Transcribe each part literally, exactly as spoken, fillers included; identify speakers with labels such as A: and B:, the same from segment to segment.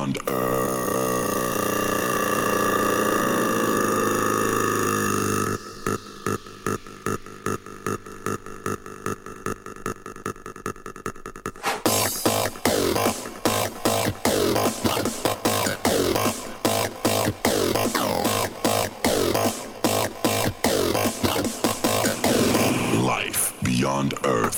A: beyond life beyond Earth.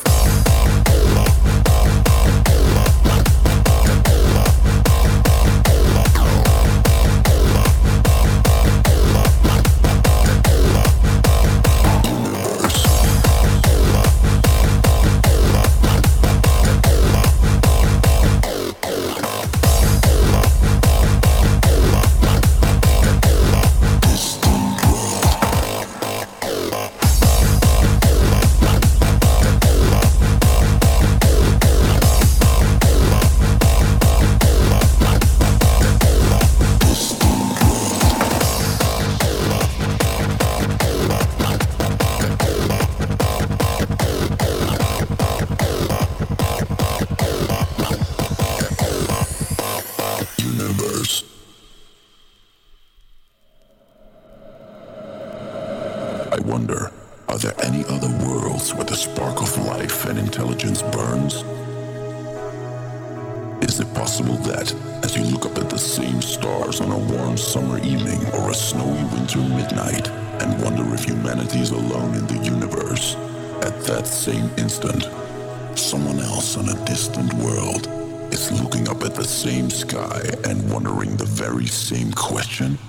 A: I wonder, are there any other worlds where the spark of life and intelligence burns? Is it possible that, as you look up at the same stars on a warm summer evening or a snowy winter midnight, and wonder if humanity is alone in the universe, at that same instant, someone else on a distant world is looking up at the same sky and wondering the very same question?